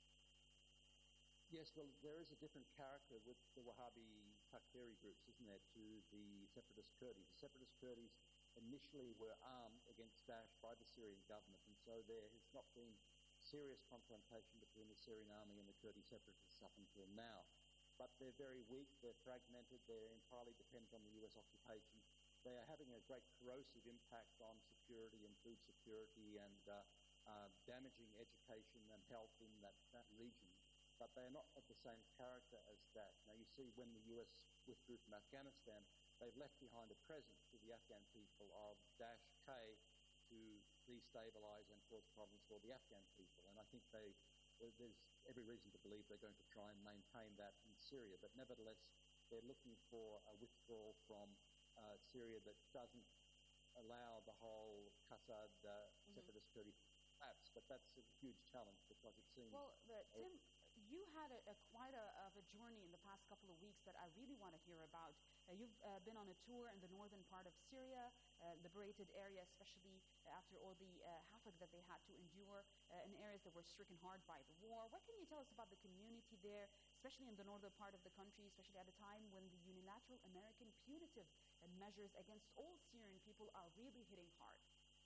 Yes, well, there is a different character with the Wahhabi Takfiri groups, isn't there, to the separatist Kurds. The separatist Kurds initially were armed against Daesh by the Syrian government, and so there has not been serious confrontation between the Syrian army and the Kurdi separatists up until now. But they're very weak, they're fragmented, they're entirely dependent on the U S occupation. They are having a great corrosive impact on security and food security and uh, uh, damaging education and health in that, that region. But they are not of the same character as Daesh. Now you see when the U S withdrew from Afghanistan, they've left behind a presence to the Afghan people of Daesh-K to destabilise and cause problems for the Afghan people. And I think they, there's every reason to believe they're going to try and maintain that in Syria. But nevertheless, they're looking for a withdrawal from uh, Syria that doesn't allow the whole Qassad uh, Mm-hmm. separatist Kurdi collapse. But that's a huge challenge because it seems... Well, but Tim, you had a, a quite a, of a journey in the past couple of weeks that I really want to hear about. Uh, you've uh, been on a tour in the northern part of Syria, uh, liberated area, especially after all the uh, havoc that they had to endure uh, in areas that were stricken hard by the war. What can you tell us about the community there, especially in the northern part of the country, especially at a time when the unilateral American punitive uh, measures against all Syrian people are really hitting hard?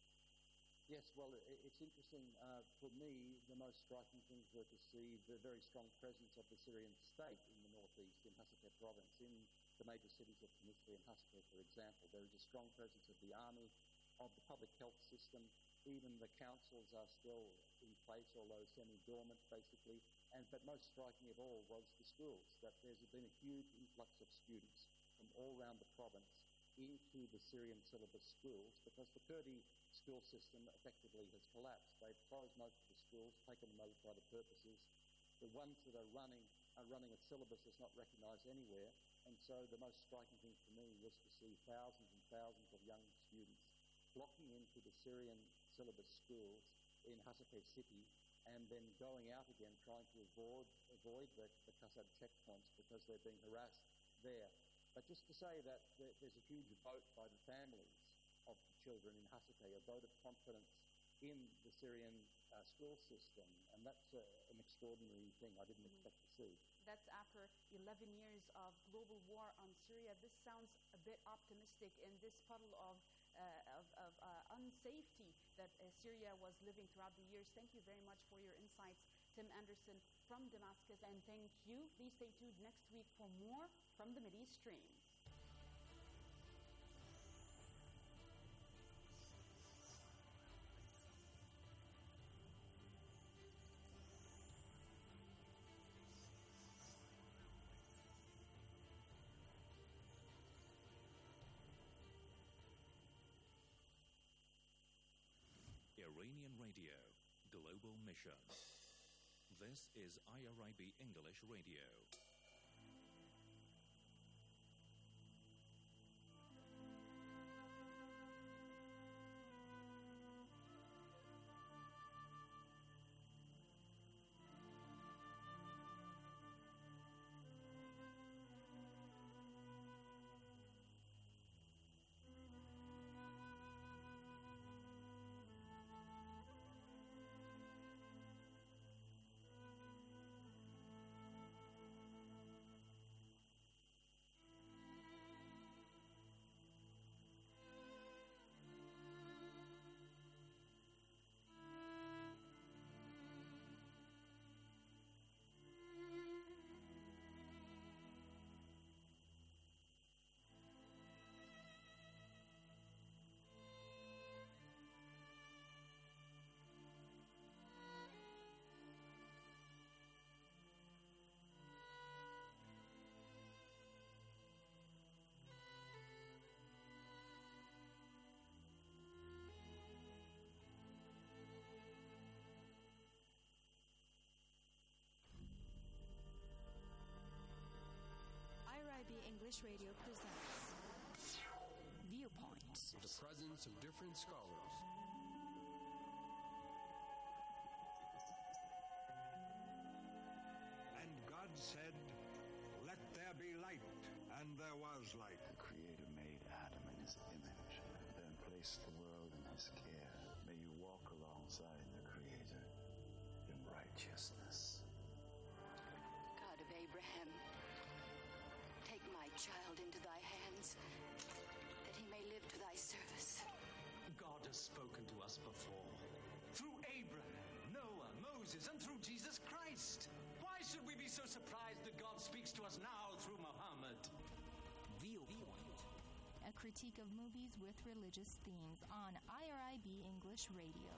Yes, well, it's interesting. Uh, for me, the most striking things were to see the very strong presence of the Syrian state in the northeast, in Hasakeh province, in the major cities of Qamishli and Hasakeh, for example. There is a strong presence of the army, of the public health system. Even the councils are still in place, although semi-dormant, basically. And but most striking of all was the schools, that there's been a huge influx of students from all around the province into the Syrian syllabus schools because the Kurdi school system effectively has collapsed. They've closed most of the schools, taken them over for other purposes. The ones that are running are running a syllabus that's not recognised anywhere. And so the most striking thing for me was to see thousands and thousands of young students flocking into the Syrian syllabus schools in Hasakeh city and then going out again trying to avoid, avoid the, the Qassad checkpoints because they're being harassed there. But just to say that there's a huge vote by the families of the children in Hasakeh, a vote of confidence in the Syrian uh, school system, and that's uh, an extraordinary thing I didn't mm-hmm. expect to see. That's after eleven years of global war on Syria. This sounds a bit optimistic in this puddle of uh, of, of uh, unsafety that uh, Syria was living throughout the years. Thank you very much for your insights, Tim Anderson from Damascus, and thank you. Please stay tuned next week for more from the Mideast Stream. Iranian Radio, Global Mission. This is I R I B English Radio. English Radio presents Viewpoints. The presence of different scholars. And God said, "Let there be light," and there was light. The Creator made Adam in his image, then placed the world in his care. May you walk alongside the Creator in right righteousness. God of Abraham, take my child into thy hands, that he may live to thy service. God has spoken to us before, through Abraham, Noah, Moses, and through Jesus Christ. Why should we be so surprised that God speaks to us now through Muhammad? Viewpoint. A critique of movies with religious themes on I R I B English Radio.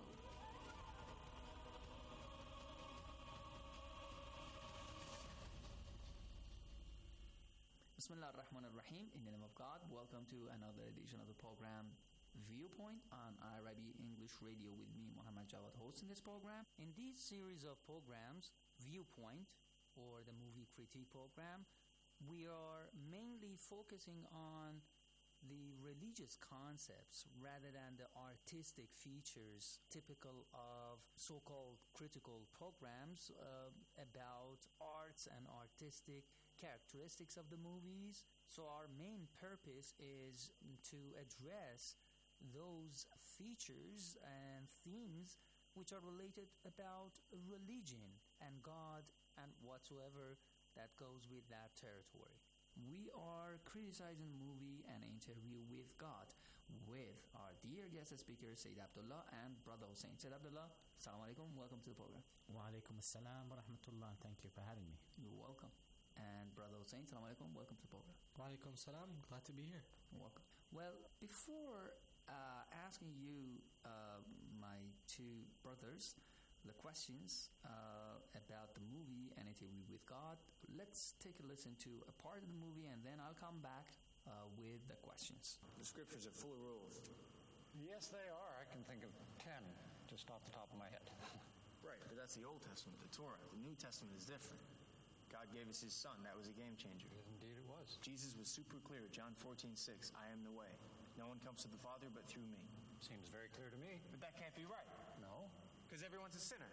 Bismillah ar-Rahman ar-Rahim. In the name of God, welcome to another edition of the program Viewpoint on I R I B English Radio with me, Muhammad Jawad, hosting this program. In this series of programs, Viewpoint, or the movie critique program, we are mainly focusing on the religious concepts rather than the artistic features typical of so-called critical programs uh, about arts and artistic characteristics of the movies. So our main purpose is to address those features and themes which are related about religion and God and whatsoever that goes with that territory. We are criticizing the movie and interview with God with our dear guest speaker Sayyid Abdullah and Brother Hussein. Sayyid Abdullah, Assalamu alaikum, welcome to the program. Wa alaikum assalam wa rahmatullah, thank you for having me. You're welcome. And Brother Hussein, Assalamu alaikum, welcome to the program. Wa alaikum assalam, glad to be here. You're welcome. Well, before uh, asking you, uh, my two brothers, the questions uh, about the movie and Interview with God, let's take a listen to a part of the movie and then I'll come back uh, with the questions. The scriptures are full of rules. Yes, they are. I can think of ten just off the top of my head. Right, but that's the Old Testament, the Torah. The New Testament is different. God gave us his son. That was a game changer. Indeed it was. Jesus was super clear. John fourteen six, I am the way. No one comes to the Father but through me. Seems very clear to me. But that can't be right. No. Because everyone's a sinner.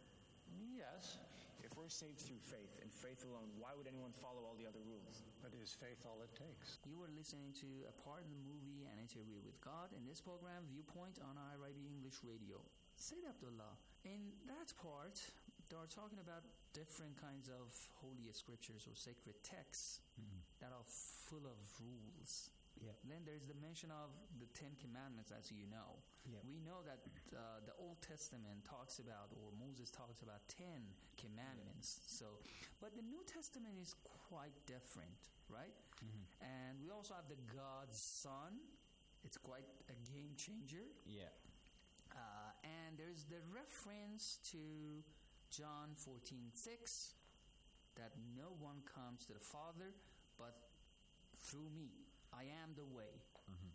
Yes. If we're saved through faith and faith alone, why would anyone follow all the other rules? But is faith all it takes? You were listening to a part of the movie and Interview with God in this program, Viewpoint on I R I B English Radio. Sayyid Abdullah, in that part, they are talking about different kinds of holy scriptures or sacred texts mm-hmm. that are full of rules. Yeah. Then there's the mention of the Ten Commandments, as you know. Yeah. We know that uh, the Old Testament talks about, or Moses talks about ten commandments. Yeah. So, but the New Testament is quite different, right? Mm-hmm. And we also have the God's Son. It's quite a game changer. Yeah. Uh, and there's the reference to John fourteen six, that no one comes to the Father but through me. I am the way. Mm-hmm.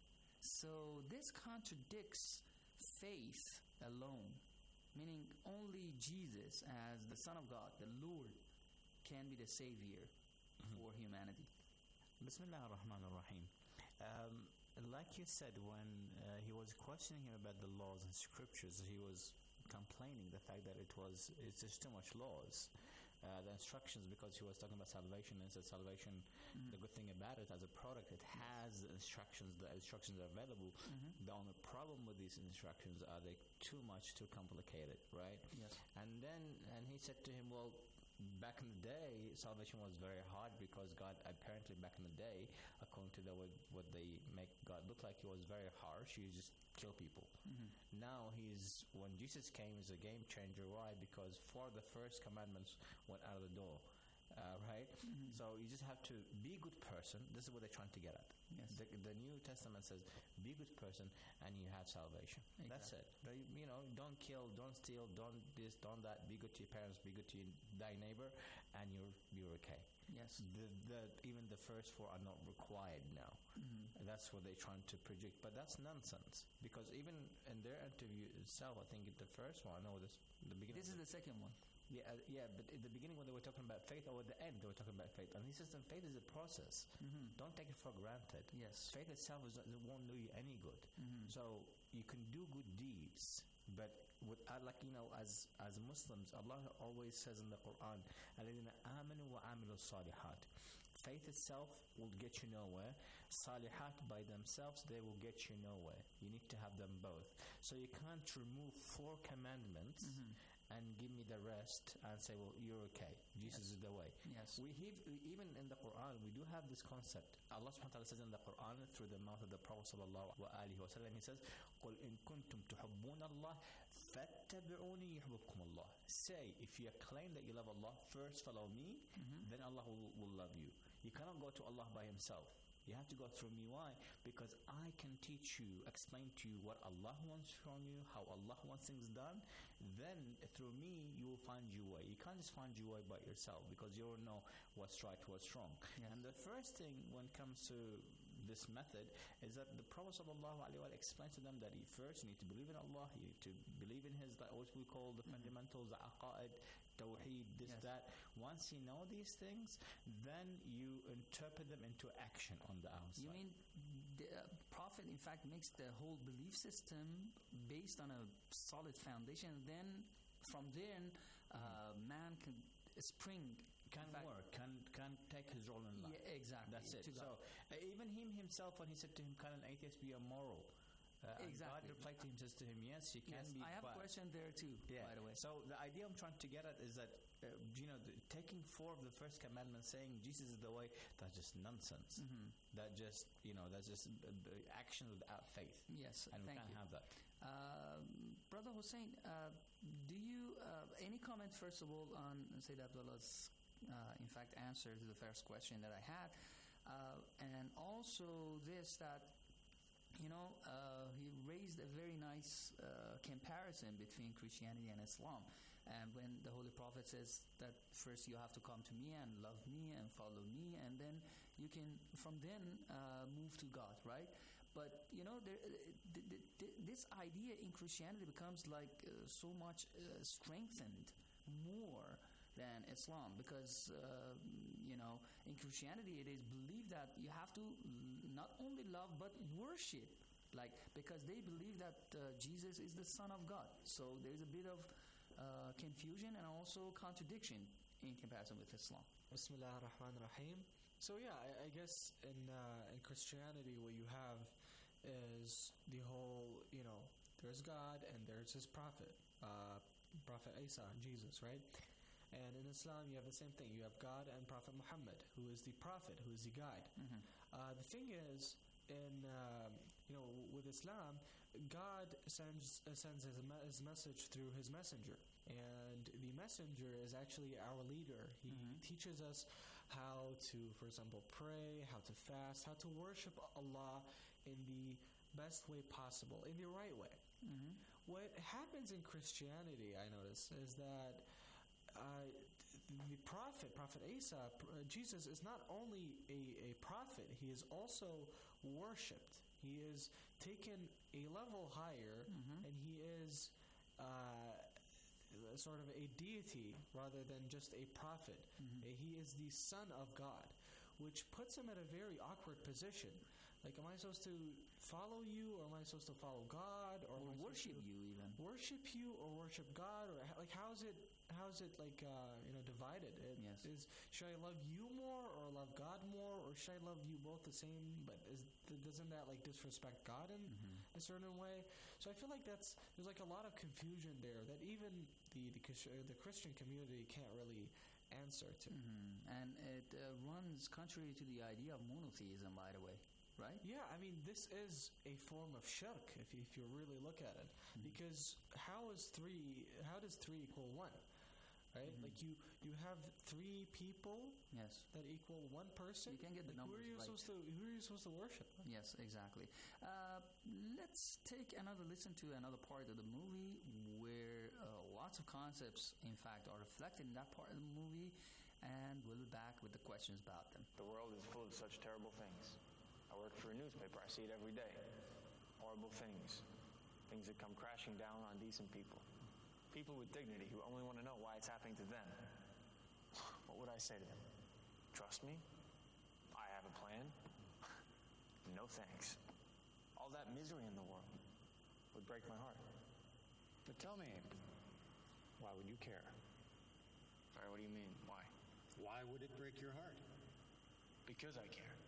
So this contradicts faith alone, meaning only Jesus as the Son of God, the Lord, can be the Savior mm-hmm. for humanity. Bismillah ar-Rahman ar-Rahim. Um, like you said, when uh, he was questioning him about the laws and scriptures, he was complaining the fact that it was it's just too much laws. Uh, the instructions, because he was talking about salvation, and said salvation, mm-hmm. the good thing about it, as a product, it has instructions, the instructions are available. Mm-hmm. The only problem with these instructions are they too much, too complicated, right? Yes. And then, and he said to him, well, back in the day, salvation was very hard because God, apparently back in the day, according to the what, what they make God look like, he was very harsh. He just kill people. Mm-hmm. Now he's, when Jesus came, he's a game changer. Why? Because four of the first commandments went out of the door. Uh, right? Mm-hmm. So you just have to be a good person. This is what they're trying to get at. Yes. The, the New Testament says, be a good person and you have salvation. Exactly. That's it. They, you know, don't kill, don't steal, don't this, don't that. Be good to your parents, be good to your, thy neighbor, and you're you're okay. Yes. The, the, even the first four are not required now. Mm-hmm. That's what they're trying to predict. But that's nonsense. Because even in their interview itself, I think the first one, no, this, the beginning. This is the second one. Yeah, uh, yeah, but at the beginning when they were talking about faith, or at the end they were talking about faith, and he says that faith is a process. Mm-hmm. Don't take it for granted. Yes, faith itself is, it won't do you any good. Mm-hmm. So you can do good deeds, but with uh, like you know, as as Muslims, Allah always says in the Quran, "Alladhina amanu wa amilu salihat." Faith itself will get you nowhere. Salihat by themselves, they will get you nowhere. You need to have them both. So you can't remove four commandments mm-hmm. and give me the rest and say, well, you're okay. Jesus Yes. is the way. Yes. We have, even in the Quran, we do have this concept. Allah subhanahu wa ta'ala says in the Quran through the mouth of the Prophet sallallahu alaihi wasallam, he says, قُلْ إِن كُنْتُمْ تُحِبُّونَ اللَّهِ فَاتَّبِعُونِي يُحْبِبْكُمُ اللَّهِ. Say, if you claim that you love Allah, first follow me, Mhm. then Allah will, will love you. You cannot go to Allah by himself. You have to go through me. Why? Because I can teach you, explain to you what Allah wants from you, how Allah wants things done. Then through me, you will find your way. You can't just find your way by yourself because you don't know what's right, what's wrong. Yes. And the first thing when it comes to this method is that the Prophet sallallahu alaihi wasallam explained to them that you first need to believe in Allah, you need to believe in his, like what we call the Mhm. fundamentals, the aqa'id, tawheed, this, Yes. that. Once you know these things, then you interpret them into action on the outside. You mean the uh, Prophet, in fact, makes the whole belief system based on a solid foundation, and then from then, uh, man can spring. Can in fact- work, can can take his role in life. Yeah, exactly. That's it. To So God. uh, even him himself, when he said to him, "Can an atheist be immoral?" Uh, and God Exactly. replied to him, says to him, "Yes, you can Yes, be." I have a but question there too, Yeah. by the way. So the idea I'm trying to get at is that, uh, you know, the, taking four of the first commandments, saying Jesus is the way, that's just nonsense. Mhm. That just, you know, that's just uh, uh, action without faith. Yes, And we thank can't you. have that. Um, Brother Hussein, uh, do you, uh, any comment first of all on Sayyid Abdullah's, uh, in fact, answer to the first question that I had? Uh, and also this, that, you know, uh, he raised a very nice uh, comparison between Christianity and Islam. And when the Holy Prophet says that first you have to come to me and love me and follow me, and then you can, from then, uh, move to God, right? But, you know, there, uh, th- th- th- this idea in Christianity becomes like uh, so much uh, strengthened more than Islam, because, uh, you know, in Christianity it is believed that you have to l- not only love but worship, like, because they believe that uh, Jesus is the Son of God. So there's a bit of uh, confusion and also contradiction in comparison with Islam. Bismillah ar-Rahman ar-Rahim. So yeah, I, I guess in uh, in Christianity what you have is the whole, you know, there's God and there's his prophet, uh, Prophet Isa, Jesus, right? And in Islam you have the same thing. You have God and Prophet Muhammad, who is the prophet, who is the guide. Mhm. Uh, the thing is, in um, you know, with Islam, God sends uh, sends his, me- his message through his messenger, and the messenger is actually our leader. He Mhm. teaches us how to, for example, pray, how to fast, how to worship Allah in the best way possible, in the right way. Mhm. What happens in Christianity, I notice, is that uh, the prophet, Prophet Isa, uh, Jesus, is not only a, a prophet, he is also worshipped. He is taken a level higher, Mhm. and he is uh, sort of a deity rather than just a prophet. Mhm. Uh, He is the Son of God, which puts him at a very awkward position. Like, am I supposed to follow you, or am I supposed to follow God, or, Or am I supposed worship to you even. worship you, or worship God, or h- like how is it? How is it like uh, you know divided? It Yes. is, should I love you more, or love God more, or should I love you both the same? But is, th- doesn't that like disrespect God in Mhm. a certain way? So I feel like that's there's like a lot of confusion there that even the the, Chris- uh, the Christian community can't really answer to. Mhm. And it uh, runs contrary to the idea of monotheism, by the way, right? Yeah, I mean, this is a form of shirk if you, if you really look at it, because how is three? How does three equal one? Right? Mhm. Like you, you have three people Yes. that equal one person. You can get the Like, who numbers are you right. supposed to? Who are you supposed to worship? Yes, exactly. Uh, let's take another listen to another part of the movie where uh, lots of concepts, in fact, are reflected in that part of the movie, and we'll be back with the questions about them. The world is full of such terrible things. I work for a newspaper. I see it every day. Horrible things. Things that come crashing down on decent people. People with dignity who only want to know why it's happening to them. What would I say to them? Trust me? I have a plan? No thanks. All that misery in the world would break my heart. But tell me, why would you care? Sorry, what do you mean? Why? Why would it break your heart? Because I care.